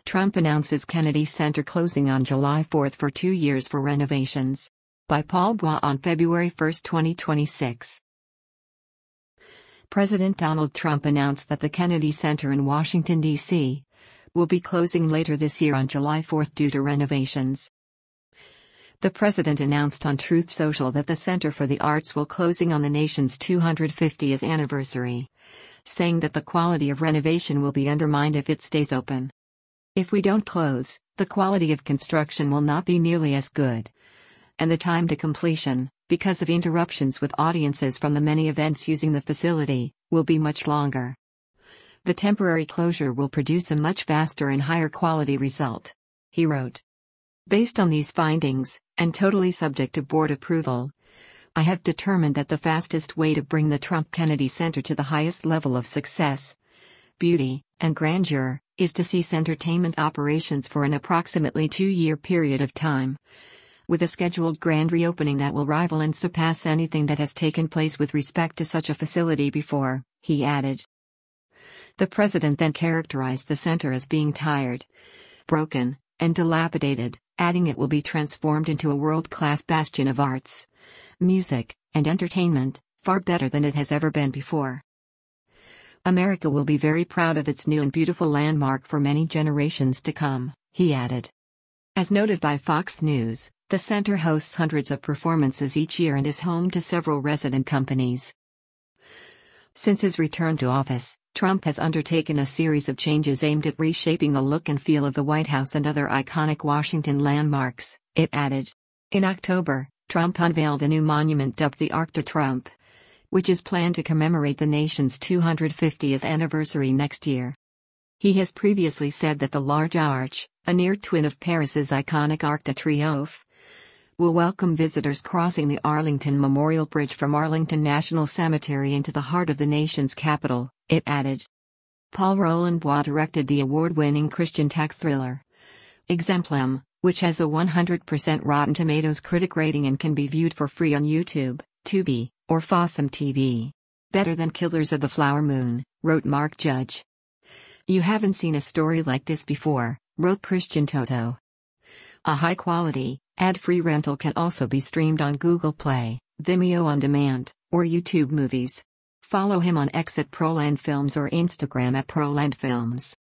Trump announces Kennedy Center closing on July 4 for 2 years for renovations. By Paul Bois on February 1, 2026. President Donald Trump announced that the Kennedy Center in Washington, D.C., will be closing later this year on July 4 due to renovations. The president announced on Truth Social that the Center for the Arts will closing on the nation's 250th anniversary, saying that the quality of renovation will be undermined if it stays open. If we don't close, the quality of construction will not be nearly as good, and the time to completion, because of interruptions with audiences from the many events using the facility, will be much longer. The temporary closure will produce a much faster and higher quality result, he wrote. Based on these findings, and totally subject to board approval, I have determined that the fastest way to bring the Trump Kennedy Center to the highest level of success, beauty, and grandeur, is to cease entertainment operations for an approximately 2-year period of time, with a scheduled grand reopening that will rival and surpass anything that has taken place with respect to such a facility before, he added. The president then characterized the center as being tired, broken, and dilapidated, adding it will be transformed into a world-class bastion of arts, music, and entertainment, far better than it has ever been before. America will be very proud of its new and beautiful landmark for many generations to come, he added. As noted by Fox News, the center hosts hundreds of performances each year and is home to several resident companies. Since his return to office, Trump has undertaken a series of changes aimed at reshaping the look and feel of the White House and other iconic Washington landmarks, it added. In October, Trump unveiled a new monument dubbed the Arc de Trump, which is planned to commemorate the nation's 250th anniversary next year. He has previously said that the large arch, a near twin of Paris's iconic Arc de Triomphe, will welcome visitors crossing the Arlington Memorial Bridge from Arlington National Cemetery into the heart of the nation's capital, it added. Paul Roland Bois directed the award-winning Christian tech thriller Exemplum, which has a 100% Rotten Tomatoes critic rating and can be viewed for free on YouTube, Tubi, or Fossum TV. Better than Killers of the Flower Moon, wrote Mark Judge. You haven't seen a story like this before, wrote Christian Toto. A high-quality, ad-free rental can also be streamed on Google Play, Vimeo On Demand, or YouTube Movies. Follow him on X at Proland Films or Instagram at Proland Films.